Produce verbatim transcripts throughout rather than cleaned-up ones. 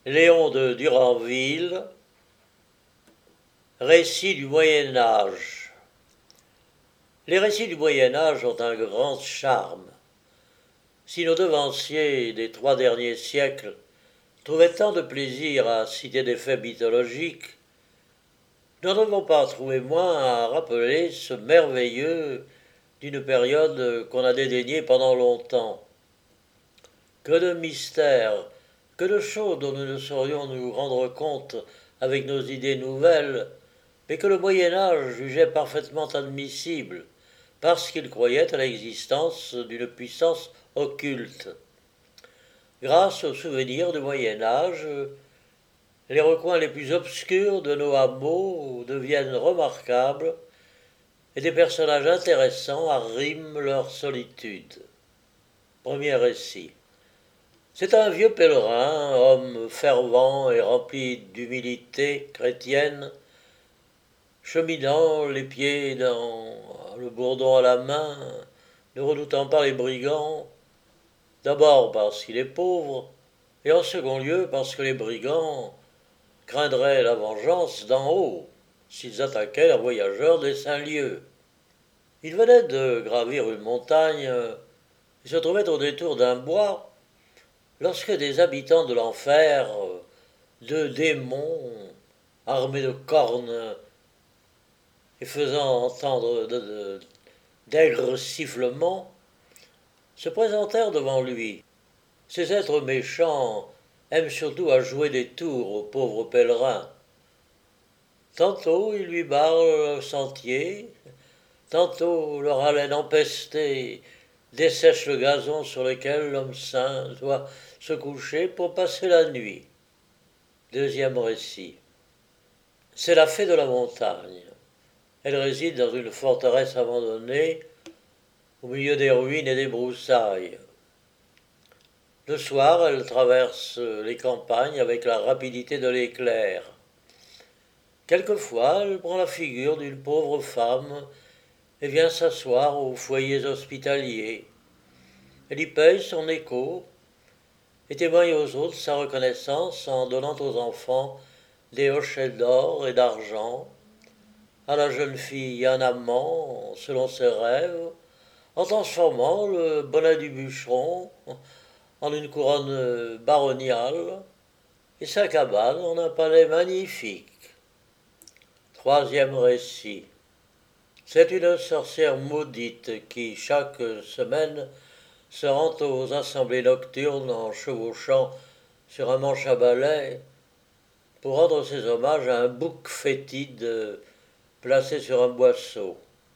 Léon de Duranville, Récits du Moyen Âge. Les récits du Moyen Âge ont un grand charme. Si nos devanciers des trois derniers siècles trouvaient tant de plaisir à citer des faits mythologiques, nous n'avons pas trouvé moins à rappeler ce merveilleux d'une période qu'on a dédaignée pendant longtemps. Que de mystères, que de choses dont nous ne saurions nous rendre compte avec nos idées nouvelles, mais que le Moyen Âge jugeait parfaitement admissibles, parce qu'il croyait à l'existence d'une puissance occulte. Grâce aux souvenirs du Moyen Âge, les recoins les plus obscurs de nos hameaux deviennent remarquables et des personnages intéressants arriment leur solitude. Premier récit. C'est un vieux pèlerin, homme fervent et rempli d'humilité chrétienne, cheminant les pieds dans le bourdon à la main, ne redoutant pas les brigands, d'abord parce qu'il est pauvre, et en second lieu parce que les brigands craindraient la vengeance d'en haut s'ils attaquaient un voyageur des saints lieux. Il venait de gravir une montagne et se trouvait au détour d'un bois lorsque des habitants de l'enfer, deux démons armés de cornes et faisant entendre de, de, d'aigres sifflements, se présentèrent devant lui. Ces êtres méchants aiment surtout à jouer des tours aux pauvres pèlerins. Tantôt ils lui barrent le sentier, tantôt leur haleine empestée dessèche le gazon sur lequel l'homme saint doit se coucher pour passer la nuit. Deuxième récit. C'est la fée de la montagne. Elle réside dans une forteresse abandonnée, au milieu des ruines et des broussailles. Le soir, elle traverse les campagnes avec la rapidité de l'éclair. Quelquefois, elle prend la figure d'une pauvre femme et vient s'asseoir aux foyers hospitaliers. Elle y paye son écho et témoigne aux autres sa reconnaissance en donnant aux enfants des hochets d'or et d'argent, à la jeune fille un amant selon ses rêves, en transformant le bonnet du bûcheron en une couronne baroniale et sa cabane en un palais magnifique. Troisième récit. C'est une sorcière maudite qui, chaque semaine, se rend aux assemblées nocturnes en chevauchant sur un manche à balai pour rendre ses hommages à un bouc fétide placé sur un boisseau.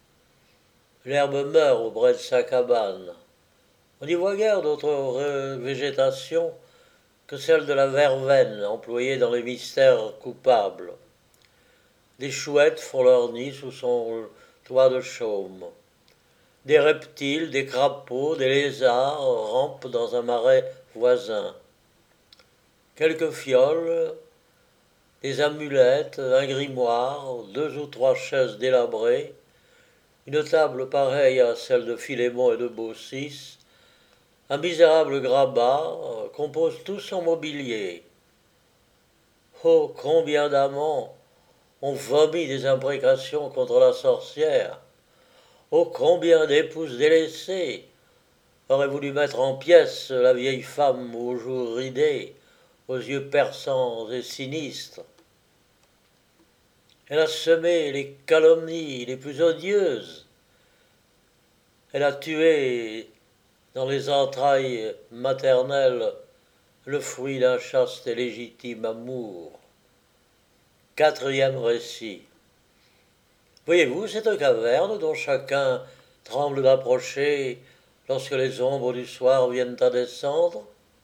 L'herbe meurt auprès de sa cabane. On n'y voit guère d'autre végétation que celle de la verveine employée dans les mystères coupables. Des chouettes font leur nid sous son toit de chaume. Des reptiles, des crapauds, des lézards rampent dans un marais voisin. Quelques fioles, des amulettes, un grimoire, deux ou trois chaises délabrées, une table pareille à celle de Philémon et de Baucis, un misérable grabat composent tout son mobilier. Oh, combien d'amants ont vomi des imprécations contre la sorcière! Oh, combien d'épouses délaissées auraient voulu mettre en pièces la vieille femme aux joues ridées, aux yeux perçants et sinistres! Elle a semé les calomnies les plus odieuses. Elle a tué dans les entrailles maternelles le fruit d'un chaste et légitime amour. Quatrième récit. Voyez-vous cette caverne dont chacun tremble d'approcher lorsque les ombres du soir viennent à descendre?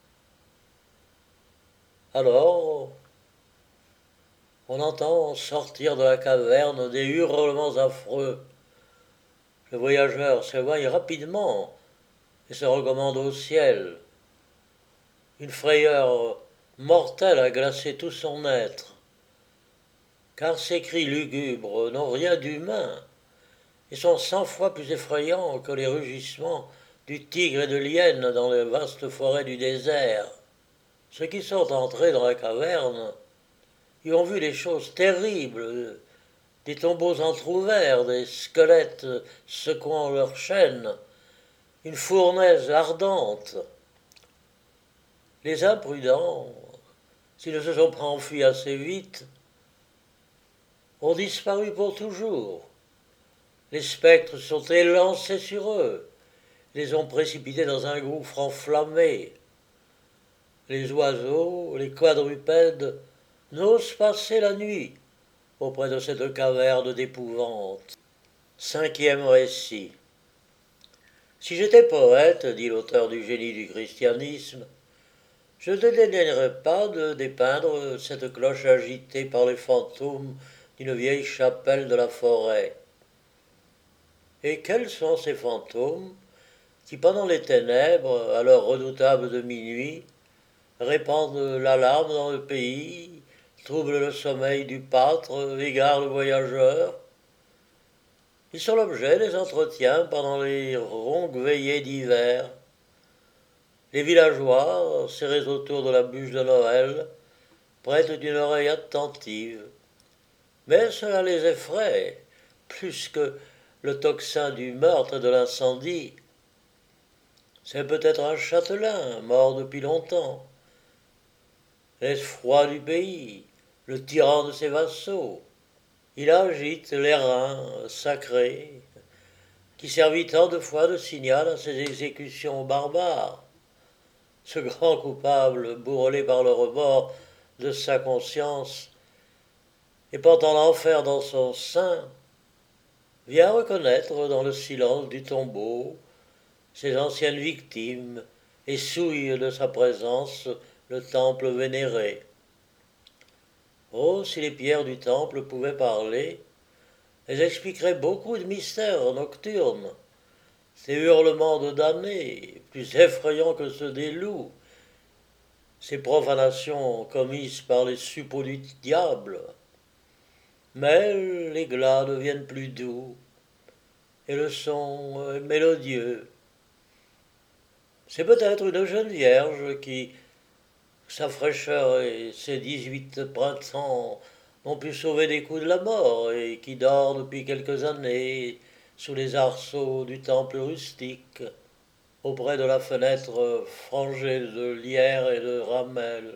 Alors, on entend sortir de la caverne des hurlements affreux. Le voyageur s'éloigne rapidement et se recommande au ciel. Une frayeur mortelle a glacé tout son être, car ces cris lugubres n'ont rien d'humain et sont cent fois plus effrayants que les rugissements du tigre et de l'hyène dans les vastes forêts du désert. Ceux qui sont entrés dans la caverne y ont vu des choses terribles, des tombeaux entr'ouverts, des squelettes secouant leurs chaînes, une fournaise ardente. Les imprudents, s'ils ne se sont pas enfuis assez vite, ont disparu pour toujours. Les spectres sont élancés sur eux, les ont précipités dans un gouffre enflammé. Les oiseaux, les quadrupèdes n'osent passer la nuit auprès de cette caverne d'épouvante. Cinquième récit. Si j'étais poète, dit l'auteur du Génie du christianisme, je ne dédaignerais pas de dépeindre cette cloche agitée par les fantômes d'une vieille chapelle de la forêt. Et quels sont ces fantômes qui, pendant les ténèbres, à l'heure redoutable de minuit, répandent l'alarme dans le pays, troublent le sommeil du pâtre, égarent le voyageur? Ils sont l'objet des entretiens pendant les longues veillées d'hiver. Les villageois, serrés autour de la bûche de Noël, prêtent une oreille attentive. Mais cela les effraie, plus que le tocsin du meurtre et de l'incendie. C'est peut-être un châtelain, mort depuis longtemps. L'effroi du pays, le tyran de ses vassaux. Il agite les reins sacrés, qui servit tant de fois de signal à ces exécutions barbares. Ce grand coupable, bourrelé par le remords de sa conscience, et portant l'enfer dans son sein, vient reconnaître dans le silence du tombeau ses anciennes victimes et souille de sa présence le temple vénéré. Oh, si les pierres du temple pouvaient parler, elles expliqueraient beaucoup de mystères nocturnes, ces hurlements de damnés, plus effrayants que ceux des loups, ces profanations commises par les suppôts du diable. Mais les glas deviennent plus doux, et le son est mélodieux. C'est peut-être une jeune vierge qui, sa fraîcheur et ses dix-huit printemps, ont pu sauver des coups de la mort et qui dort depuis quelques années sous les arceaux du temple rustique, auprès de la fenêtre frangée de lierre et de ramel,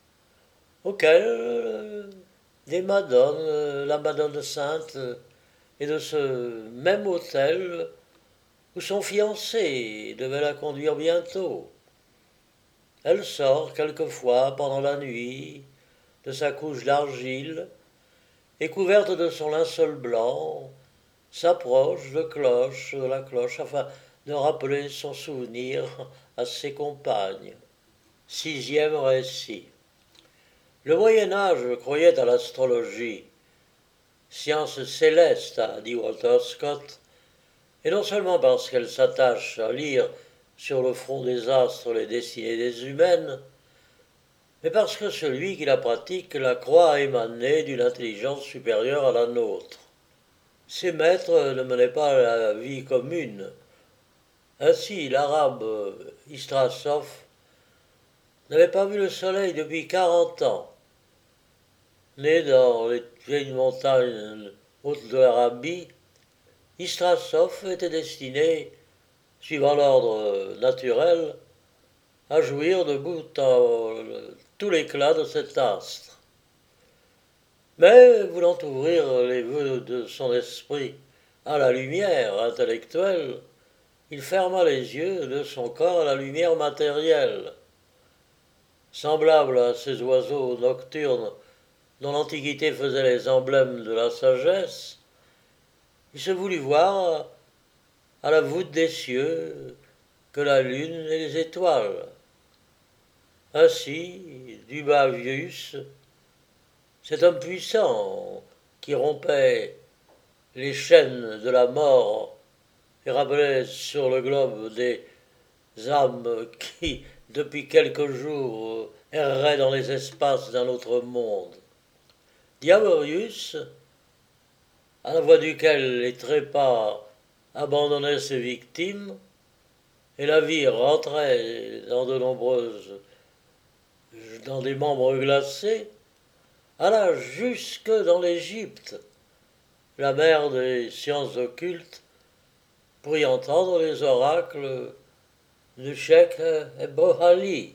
auquel des madones, la Madone Sainte, et de ce même hôtel où son fiancé devait la conduire bientôt. Elle sort quelquefois pendant la nuit de sa couche d'argile et couverte de son linceul blanc, s'approche de cloche de la cloche afin de rappeler son souvenir à ses compagnes. Sixième récit. Le Moyen-Âge croyait à l'astrologie, science céleste, a dit Walter Scott, et non seulement parce qu'elle s'attache à lire sur le front des astres les destinées des humaines, mais parce que celui qui la pratique la croit émaner d'une intelligence supérieure à la nôtre. Ses maîtres ne menaient pas la vie commune. Ainsi, l'arabe Istrasov n'avait pas vu le soleil depuis quarante ans. Né dans les vieilles montagnes hautes de l'Arabie, Istrasov était destiné, suivant l'ordre naturel, à jouir de bout en tout l'éclat de cet astre. Mais, voulant ouvrir les vœux de son esprit à la lumière intellectuelle, il ferma les yeux de son corps à la lumière matérielle. Semblable à ces oiseaux nocturnes dont l'Antiquité faisait les emblèmes de la sagesse, il se voulut voir à la voûte des cieux que la lune et les étoiles. Ainsi, Dubavius, cet homme puissant qui rompait les chaînes de la mort et rappelait sur le globe des âmes qui, depuis quelques jours, erraient dans les espaces d'un autre monde. Diavorius, à la voix duquel les trépas abandonnaient ses victimes, et la vie rentrait dans de nombreuses dans des membres glacés, alla jusque dans l'Égypte, la mère des sciences occultes, pour y entendre les oracles du cheikh Ebohali.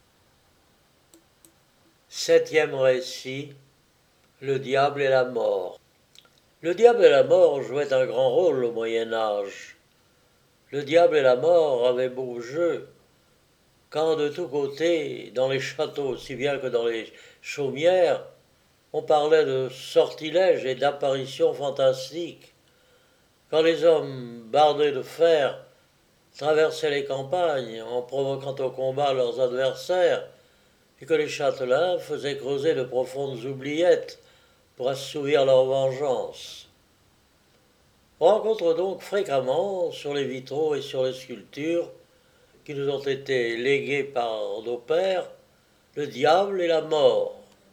Septième récit, le diable et la mort. Le diable et la mort jouaient un grand rôle au Moyen Âge. Le diable et la mort avaient beau jeu, quand de tous côtés, dans les châteaux aussi bien que dans les chaumières, on parlait de sortilèges et d'apparitions fantastiques. Quand les hommes bardés de fer traversaient les campagnes en provoquant au combat leurs adversaires, et que les châtelains faisaient creuser de profondes oubliettes pour assouvir leur vengeance. On rencontre donc fréquemment sur les vitraux et sur les sculptures qui nous ont été légués par nos pères le diable et la mort.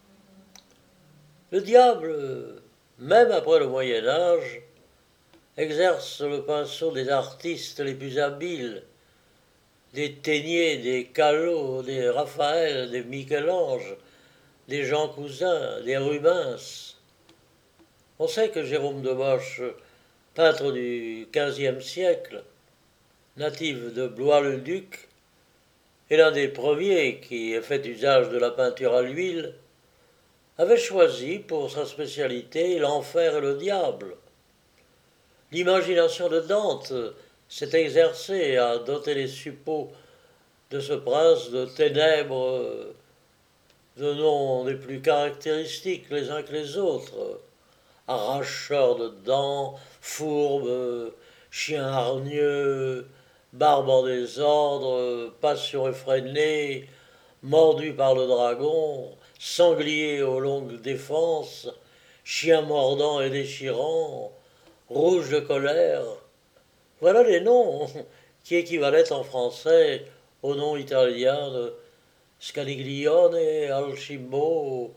Le diable, même après le Moyen Âge, exerce le pinceau des artistes les plus habiles, des Téniers, des Callot, des Raphaël, des Michel-Ange, des Jean Cousin, des Rubens. On sait que Jérôme de Bosch, peintre du quinzième siècle, natif de Blois-le-Duc, est l'un des premiers qui ait fait usage de la peinture à l'huile, avait choisi pour sa spécialité l'enfer et le diable. L'imagination de Dante s'est exercée à doter les suppôts de ce prince de ténèbres de noms les plus caractéristiques les uns que les autres. Arracheur de dents, fourbe, chien hargneux, barbe en désordre, passion effrénée, mordu par le dragon, sanglier aux longues défenses, chien mordant et déchirant, rouge de colère. Voilà les noms qui équivalaient en français au nom italien de Scaniglione, Alcimbo,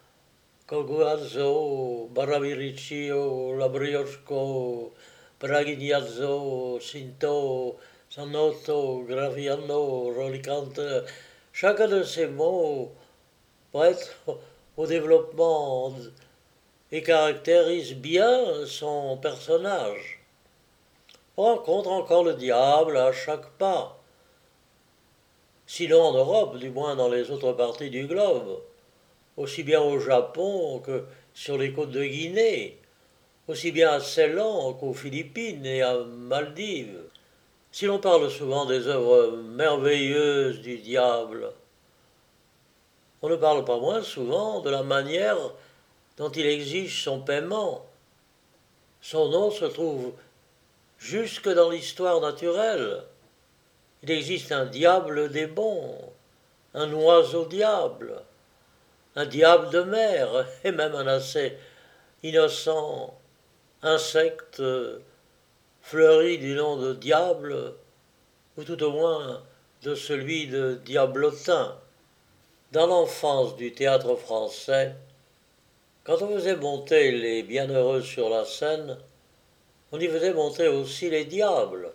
Coguazzo, Baraviriccio, Labriosco, Bragignazzo, Cinto, Sanotto, Graviano, Rolicante. Chacun de ces mots prête au développement et caractérise bien son personnage. On rencontre encore le diable à chaque pas, sinon en Europe, du moins dans les autres parties du globe, aussi bien au Japon que sur les côtes de Guinée, aussi bien à Ceylan qu'aux Philippines et à Maldives. Si l'on parle souvent des œuvres merveilleuses du diable, on ne parle pas moins souvent de la manière dont il exige son paiement. Son nom se trouve jusque dans l'histoire naturelle. Il existe un diable des bons, un oiseau diable, un diable de mer, et même un assez innocent insecte fleuri du nom de diable, ou tout au moins de celui de diablotin. Dans l'enfance du théâtre français, quand on faisait monter les bienheureux sur la scène, on y faisait monter aussi les diables.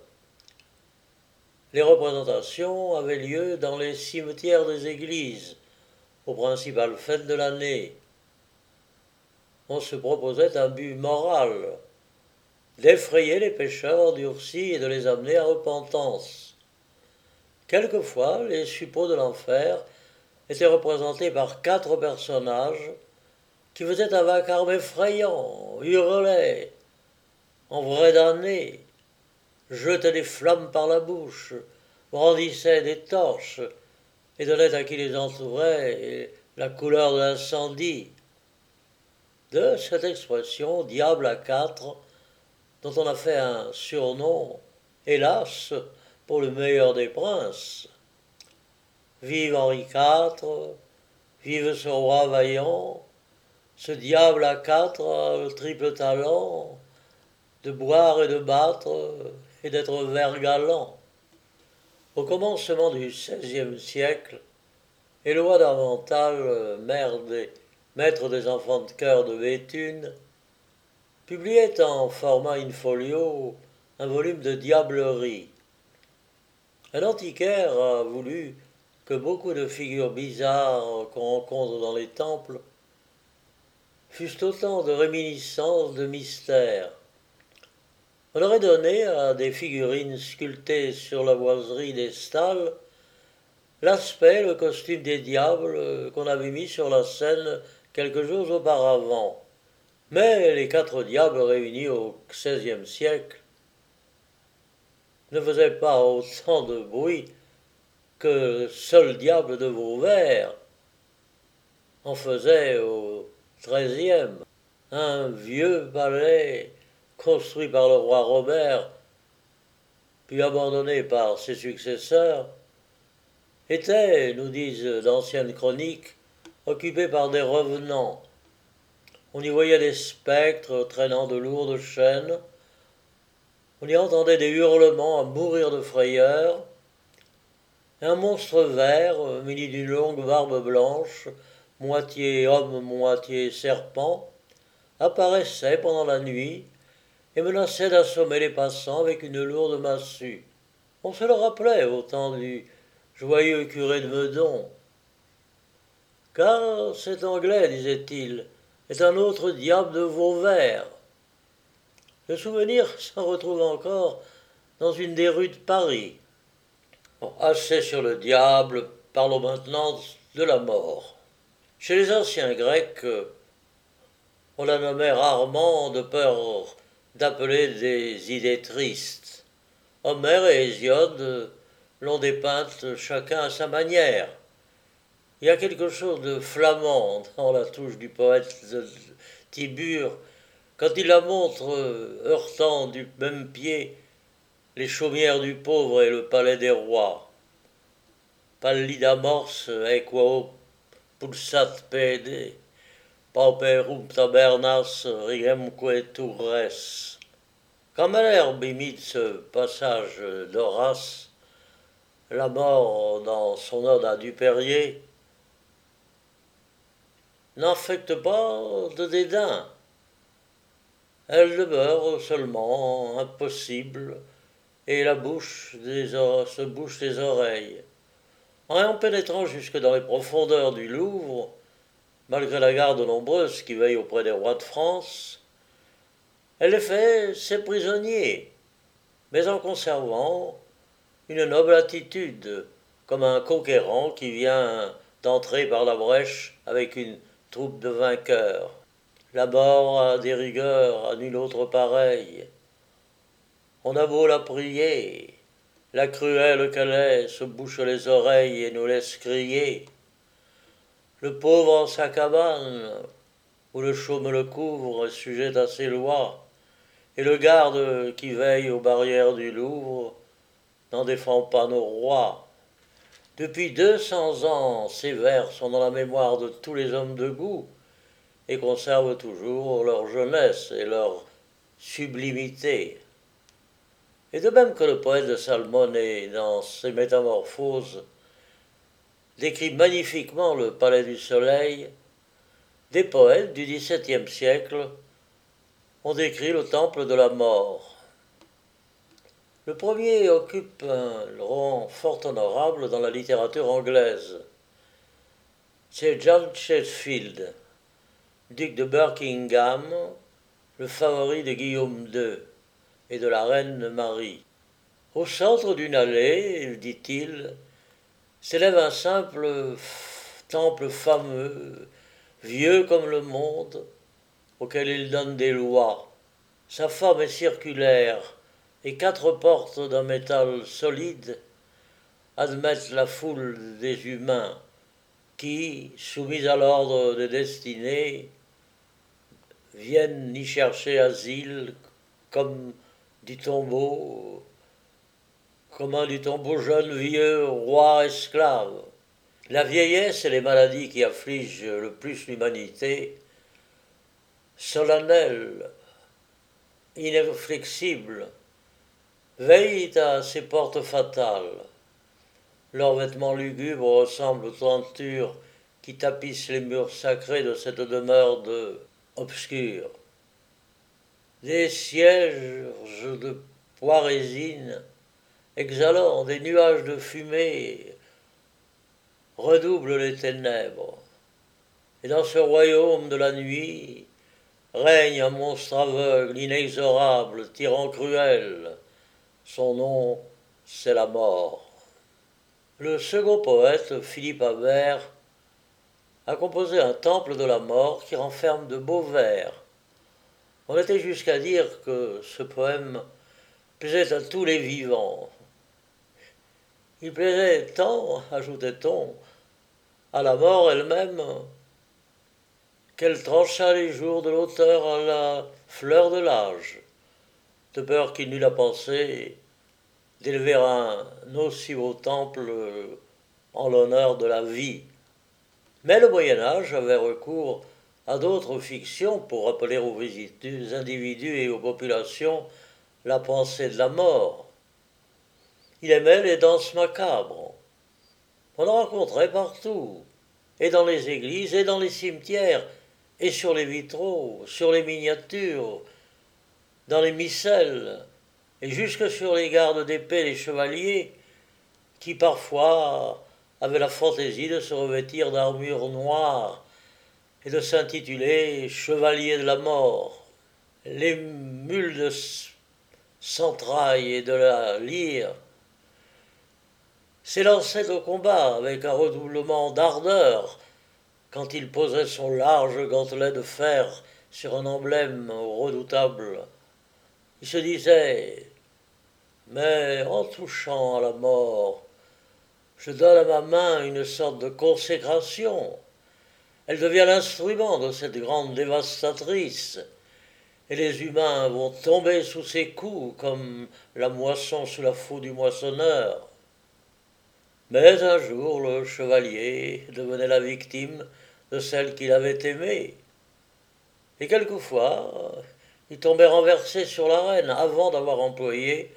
Les représentations avaient lieu dans les cimetières des églises, aux principales fêtes de l'année. On se proposait un but moral, d'effrayer les pécheurs endurcis et de les amener à repentance. Quelquefois, les suppôts de l'enfer étaient représentés par quatre personnages qui faisaient un vacarme effrayant, hurlaient, en vrai damné, jetaient des flammes par la bouche, brandissaient des torches et donnaient à qui les entourait la couleur de l'incendie. De cette expression, diable à quatre, dont on a fait un surnom, hélas, pour le meilleur des princes. Vive Henri quatre, vive ce roi vaillant, ce diable à quatre a le triple talent de boire et de battre et d'être vert galant. Au commencement du seizième siècle, Éloi d'Harmental, maître des enfants de chœur de Béthune, publiait en format in-folio un volume de diablerie. Un antiquaire a voulu que beaucoup de figures bizarres qu'on rencontre dans les temples fussent autant de réminiscences de mystères. On aurait donné à des figurines sculptées sur la boiserie des stalles l'aspect, le costume des diables qu'on avait mis sur la scène quelques jours auparavant. Mais les quatre diables réunis au seizième siècle ne faisaient pas autant de bruit que le seul diable de Vauvert en faisait au treizième. Un vieux palais construit par le roi Robert, puis abandonné par ses successeurs, était, nous disent d'anciennes chroniques, occupé par des revenants. On y voyait des spectres traînant de lourdes chaînes, on y entendait des hurlements à mourir de frayeur. Un monstre vert, muni d'une longue barbe blanche, moitié homme, moitié serpent, apparaissait pendant la nuit et menaçait d'assommer les passants avec une lourde massue. On se le rappelait au temps du joyeux curé de Meudon. Car cet Anglais, disait-il, est un autre diable de Vauvert. Le souvenir s'en retrouve encore dans une des rues de Paris. Bon, assez sur le diable, parlons maintenant de la mort. Chez les anciens Grecs, on la nommait rarement de peur d'appeler des idées tristes. Homère et Hésiode l'ont dépeinte chacun à sa manière. Il y a quelque chose de flamand dans la touche du poète Tiburce quand il la montre heurtant du même pied les chaumières du pauvre et le palais des rois. Pallidamors equo pulsat pede, pauperum tabernas riemque turres. Quand Malherbe imite ce passage d'Horace, la mort dans son ode à Dupérier n'affecte pas de dédain. Elle demeure seulement impossible et la bouche des se bouche des oreilles. En pénétrant jusque dans les profondeurs du Louvre, malgré la garde nombreuse qui veille auprès des rois de France, elle les fait ses prisonniers, mais en conservant une noble attitude, comme un conquérant qui vient d'entrer par la brèche avec une troupe de vainqueurs. La mort a des rigueurs à nul autre pareil. On a beau la prier, la cruelle qu'elle est se bouche les oreilles et nous laisse crier. Le pauvre en sa cabane, où le chaume le couvre, est sujet à ses lois, et le garde qui veille aux barrières du Louvre n'en défend pas nos rois. Depuis deux cents ans, ces vers sont dans la mémoire de tous les hommes de goût, et conservent toujours leur jeunesse et leur sublimité. Et de même que le poète de Salmoné, dans ses Métamorphoses, décrit magnifiquement le palais du soleil, des poètes du dix-septième siècle ont décrit le temple de la mort. Le premier occupe un rang fort honorable dans la littérature anglaise. C'est John Chatfield, duc de Buckingham, le favori de Guillaume deux et de la reine Marie. Au centre d'une allée, dit-il, s'élève un simple temple fameux, vieux comme le monde, auquel il donne des lois. Sa forme est circulaire, et quatre portes d'un métal solide admettent la foule des humains qui, soumis à l'ordre des destinées, viennent y chercher asile comme du tombeau, comme un du tombeau jeune vieux roi esclave. La vieillesse et les maladies qui affligent le plus l'humanité, solennelles, inflexibles, veillent à ces portes fatales. Leurs vêtements lugubres ressemblent aux tentures qui tapissent les murs sacrés de cette demeure de obscure. Des sièges de poids résine, exhalant des nuages de fumée, redoublent les ténèbres. Et dans ce royaume de la nuit règne un monstre aveugle, inexorable, tyran cruel. Son nom, c'est la mort. Le second poète, Philippe Habert, a composé un temple de la mort qui renferme de beaux vers. On était jusqu'à dire que ce poème plaisait à tous les vivants. Il plaisait tant, ajoutait-on, à la mort elle-même, qu'elle trancha les jours de l'auteur à la fleur de l'âge, de peur qu'il n'eût la pensée d'élever un aussi beau temple en l'honneur de la vie. Mais le Moyen-Âge avait recours à d'autres fictions pour rappeler aux individus et aux populations la pensée de la mort. Il aimait les danses macabres. On en rencontrait partout, et dans les églises, et dans les cimetières, et sur les vitraux, sur les miniatures, dans les missels, et jusque sur les gardes d'épée des chevaliers, qui parfois avaient la fantaisie de se revêtir d'armures noires et de s'intituler chevaliers de la mort. Les mules de Centraille et de la Lyre s'élançaient au combat avec un redoublement d'ardeur quand il posait son large gantelet de fer sur un emblème redoutable. Il se disait « Mais en touchant à la mort, je donne à ma main une sorte de consécration. Elle devient l'instrument de cette grande dévastatrice, et les humains vont tomber sous ses coups comme la moisson sous la faux du moissonneur. » Mais un jour, le chevalier devenait la victime de celle qu'il avait aimée. Et quelquefois, il tombait renversé sur l'arène avant d'avoir employé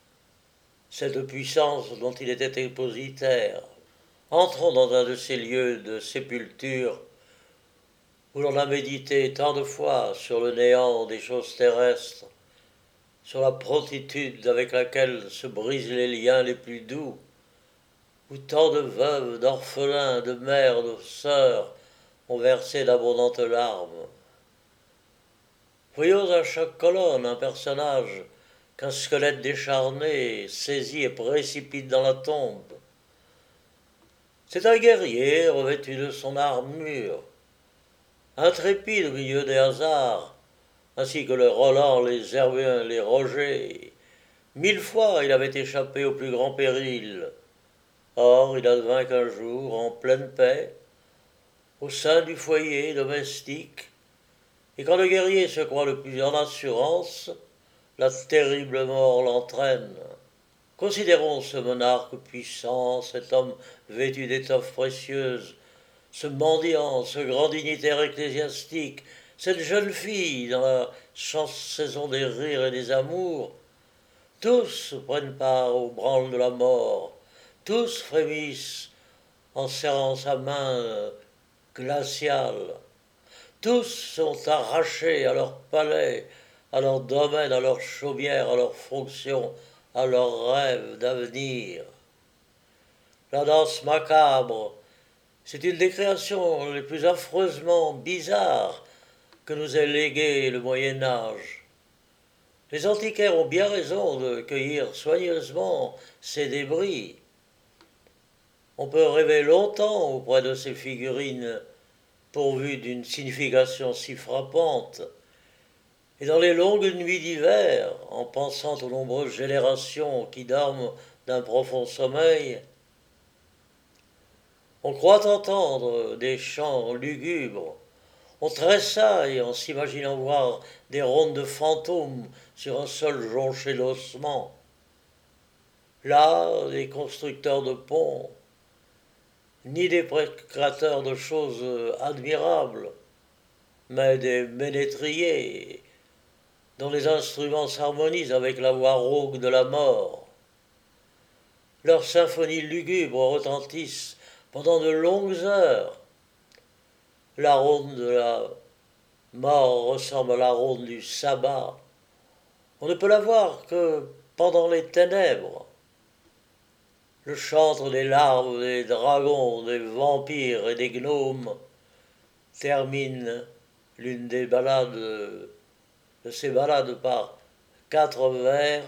cette puissance dont il était dépositaire. Entrons dans un de ces lieux de sépulture où l'on a médité tant de fois sur le néant des choses terrestres, sur la promptitude avec laquelle se brisent les liens les plus doux, où tant de veuves, d'orphelins, de mères, de sœurs ont versé d'abondantes larmes. Voyons à chaque colonne un personnage qu'un squelette décharné saisit et précipite dans la tombe. C'est un guerrier revêtu de son armure, intrépide au milieu des hasards, ainsi que le Roland, les Hervéens, les Roger. Mille fois il avait échappé au plus grand péril. Or il advint qu'un jour, en pleine paix, au sein du foyer domestique, et quand le guerrier se croit le plus en assurance, la terrible mort l'entraîne. Considérons ce monarque puissant, cet homme vêtu d'étoffes précieuses, ce mendiant, ce grand dignitaire ecclésiastique, cette jeune fille dans la saison des rires et des amours. Tous prennent part au branle de la mort, tous frémissent en serrant sa main glaciale. Tous sont arrachés à leur palais, à leur domaine, à leur chaumière, à leurs fonctions, à leurs rêves d'avenir. La danse macabre, c'est une des créations les plus affreusement bizarres que nous ait légué le Moyen-Âge. Les antiquaires ont bien raison de cueillir soigneusement ces débris. On peut rêver longtemps auprès de ces figurines pourvues d'une signification si frappante. Et dans les longues nuits d'hiver, en pensant aux nombreuses générations qui dorment d'un profond sommeil, on croit entendre des chants lugubres, on tressaille en s'imaginant voir des rondes de fantômes sur un sol jonché d'ossements. Là, des constructeurs de ponts, ni des créateurs de choses admirables, mais des ménétriers, dont les instruments s'harmonisent avec la voix rauque de la mort. Leurs symphonies lugubres retentissent pendant de longues heures. La ronde de la mort ressemble à la ronde du sabbat. On ne peut la voir que pendant les ténèbres. le chantre des larves, des dragons, des vampires et des gnomes, termine l'une des ballades de ces ballades par quatre vers.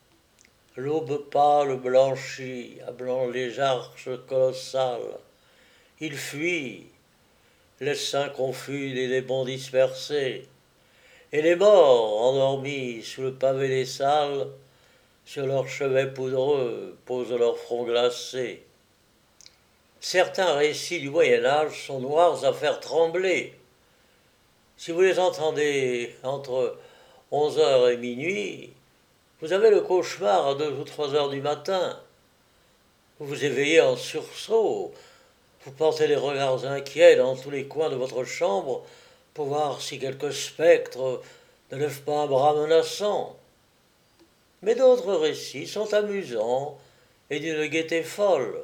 L'aube pâle blanchit à blanc les arches colossales. Il fuit, les saints confus des démons dispersés, et les morts endormis sous le pavé des salles, sur leurs chevets poudreux posent leur front glacé. Certains récits du Moyen-Âge sont noirs à faire trembler. Si vous les entendez entre onze heures et minuit, vous avez le cauchemar à deux ou trois heures du matin. Vous vous éveillez en sursaut. Vous portez des regards inquiets dans tous les coins de votre chambre pour voir si quelque spectre ne lève pas un bras menaçant. Mais d'autres récits sont amusants et d'une gaieté folle.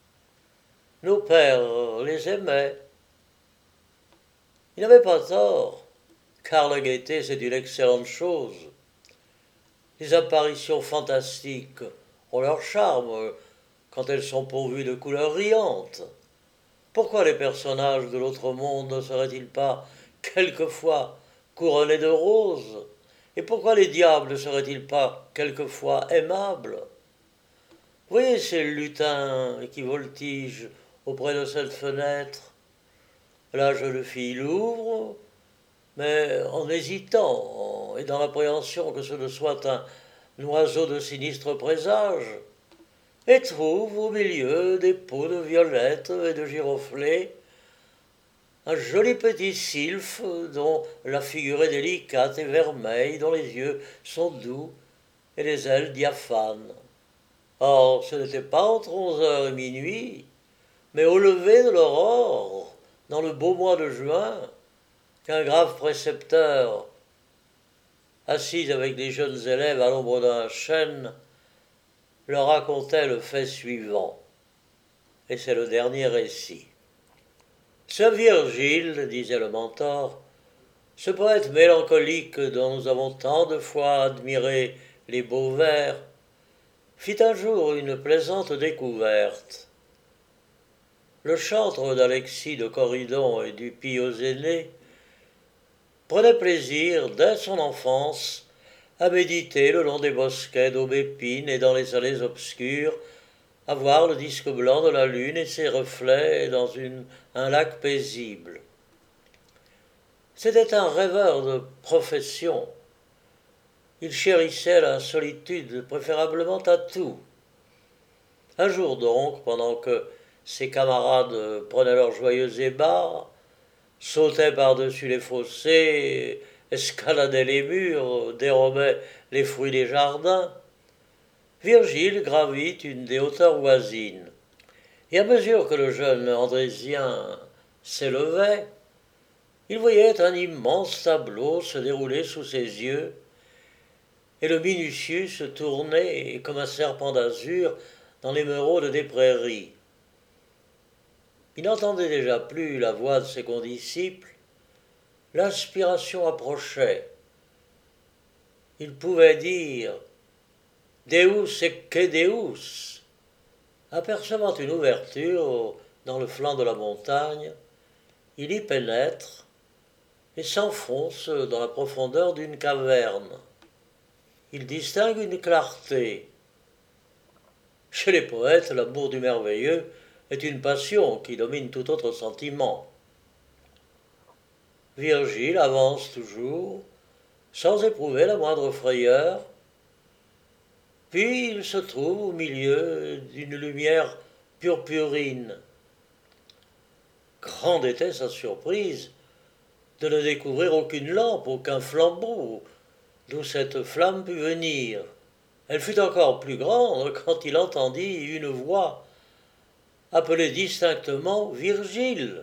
Nos pères les aimaient. Ils n'avaient pas tort, car la gaieté c'est une excellente chose. Les apparitions fantastiques ont leur charme quand elles sont pourvues de couleurs riantes. Pourquoi les personnages de l'autre monde ne seraient-ils pas quelquefois couronnés de roses? Et pourquoi les diables ne seraient-ils pas quelquefois aimables? Voyez ces lutins qui voltigent auprès de cette fenêtre. La jeune fille l'ouvre, mais en hésitant et dans l'appréhension que ce ne soit un oiseau de sinistre présage, et trouve au milieu des pots de violettes et de giroflées un joli petit sylphe dont la figure est délicate et vermeille, dont les yeux sont doux et les ailes diaphanes. Or, ce n'était pas entre onze heures et minuit, mais au lever de l'aurore, dans le beau mois de juin, qu'un grave précepteur, assis avec des jeunes élèves à l'ombre d'un chêne, leur racontait le fait suivant. Et c'est le dernier récit. Ce Virgile, disait le mentor, ce poète mélancolique dont nous avons tant de fois admiré les beaux vers, fit un jour une plaisante découverte. Le chantre d'Alexis de Corydon et du Pio Zéné prenait plaisir, dès son enfance, à méditer le long des bosquets d'aubépines et dans les allées obscures, à voir le disque blanc de la lune et ses reflets dans une, un lac paisible. C'était un rêveur de profession. Il chérissait la solitude préférablement à tout. Un jour donc, pendant que ses camarades prenaient leur joyeux ébat, sautaient par-dessus les fossés, escaladaient les murs, dérobaient les fruits des jardins, Virgile gravit une des hauteurs voisines. Et à mesure que le jeune Andrésien s'élevait, il voyait un immense tableau se dérouler sous ses yeux, et le Minucius tournait comme un serpent d'azur dans l'émeraude des prairies. Il n'entendait déjà plus la voix de ses condisciples, l'inspiration approchait. Il pouvait dire « Deus ecce Deus ». Apercevant une ouverture dans le flanc de la montagne, il y pénètre et s'enfonce dans la profondeur d'une caverne. Il distingue une clarté. Chez les poètes, l'amour du merveilleux est une passion qui domine tout autre sentiment. Virgile avance toujours, sans éprouver la moindre frayeur, puis il se trouve au milieu d'une lumière purpurine. Grande était sa surprise de ne découvrir aucune lampe, aucun flambeau, d'où cette flamme put venir. Elle fut encore plus grande quand il entendit une voix appeler distinctement Virgile.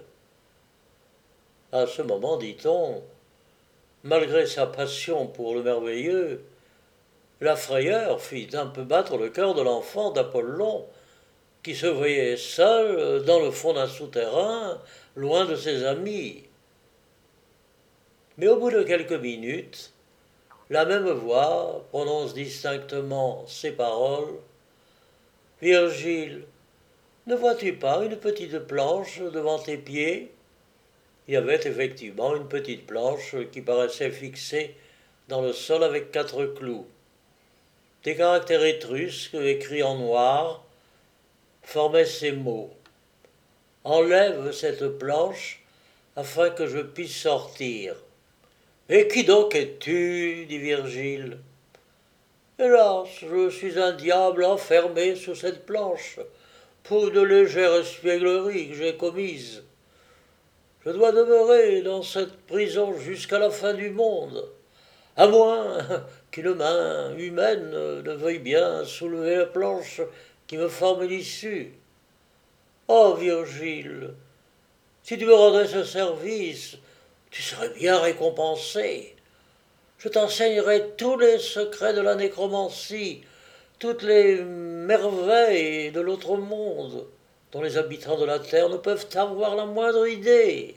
À ce moment, dit-on, malgré sa passion pour le merveilleux, la frayeur fit un peu battre le cœur de l'enfant d'Apollon, qui se voyait seul dans le fond d'un souterrain, loin de ses amis. Mais au bout de quelques minutes, la même voix prononce distinctement ces paroles. Virgile, ne vois-tu pas une petite planche devant tes pieds? Il y avait effectivement une petite planche qui paraissait fixée dans le sol avec quatre clous. Des caractères étrusques écrits en noir formaient ces mots. Enlève cette planche afin que je puisse sortir. Et qui donc es-tu? Dit Virgile. Hélas, je suis un diable enfermé sous cette planche, pour une légère espièglerie que j'ai commise. Je dois demeurer dans cette prison jusqu'à la fin du monde, à moins qu'une main humaine ne veuille bien soulever la planche qui me forme l'issue. Oh Virgile, si tu me rendrais ce service, tu serais bien récompensé. Je t'enseignerai tous les secrets de la nécromancie, toutes les merveilles de l'autre monde, dont les habitants de la terre ne peuvent avoir la moindre idée.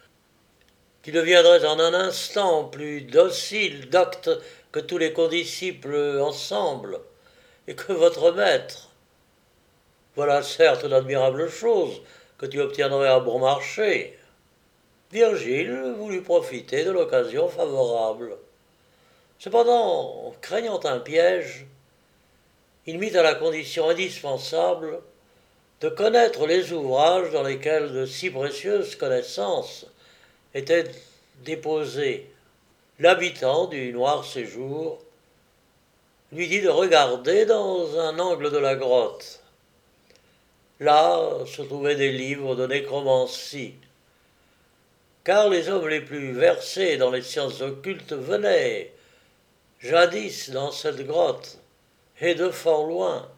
Tu deviendrais en un instant plus docile, docte que tous les condisciples ensemble, et que votre maître. Voilà certes d'admirables choses que tu obtiendrais à bon marché. Virgile voulut profiter de l'occasion favorable. Cependant, craignant un piège, il mit à la condition indispensable de connaître les ouvrages dans lesquels de si précieuses connaissances étaient déposées. L'habitant du noir séjour lui dit de regarder dans un angle de la grotte. Là se trouvaient des livres de nécromancie, car les hommes les plus versés dans les sciences occultes venaient, jadis, dans cette grotte, et de fort loin.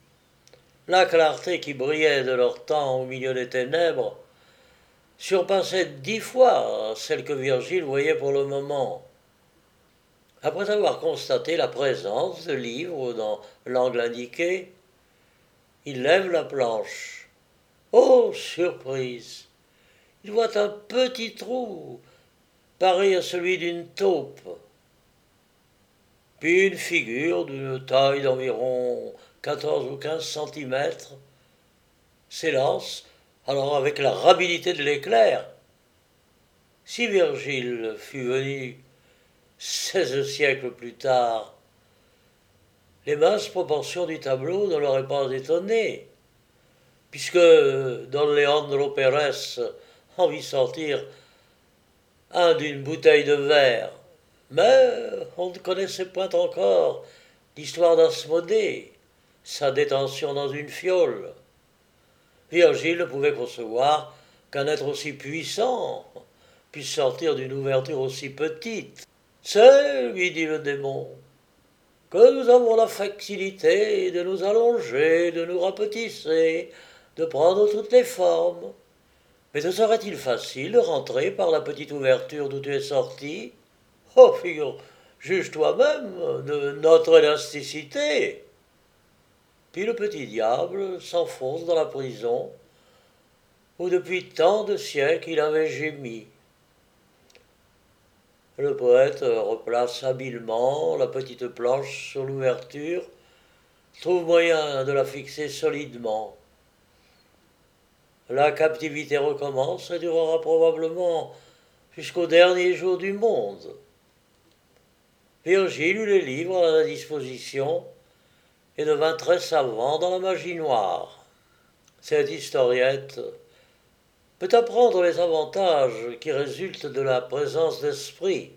La clarté qui brillait de leur temps au milieu des ténèbres surpassait dix fois celle que Virgile voyait pour le moment. Après avoir constaté la présence de livres dans l'angle indiqué, il lève la planche. Oh, surprise! Il voit un petit trou, pareil à celui d'une taupe, puis une figure d'une taille d'environ quatorze ou quinze centimètres s'élance alors avec la rapidité de l'éclair. Si Virgile fût venu seize siècles plus tard, les minces proportions du tableau ne l'auraient pas étonné, puisque Don Leandro Pérez en vit sortir un d'une bouteille de verre, mais on ne connaissait point encore l'histoire d'Asmodée, sa détention dans une fiole. Virgile ne pouvait concevoir qu'un être aussi puissant puisse sortir d'une ouverture aussi petite. C'est, lui dit le démon, que nous avons la facilité de nous allonger, de nous rapetisser, de prendre toutes les formes. Mais te serait-il facile de rentrer par la petite ouverture d'où tu es sorti? Oh, figure, juge toi-même de notre élasticité. Puis le petit diable s'enfonce dans la prison où depuis tant de siècles il avait gémi. Le poète replace habilement la petite planche sur l'ouverture, trouve moyen de la fixer solidement. La captivité recommence et durera probablement jusqu'au dernier jour du monde. Virgile eut les livres à la disposition et devint très savant dans la magie noire. Cette historiette peut apprendre les avantages qui résultent de la présence d'esprit.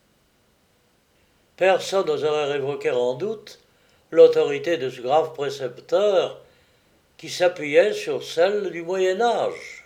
Personne n'oserait révoquer en doute l'autorité de ce grave précepteur qui s'appuyait sur celle du Moyen Âge.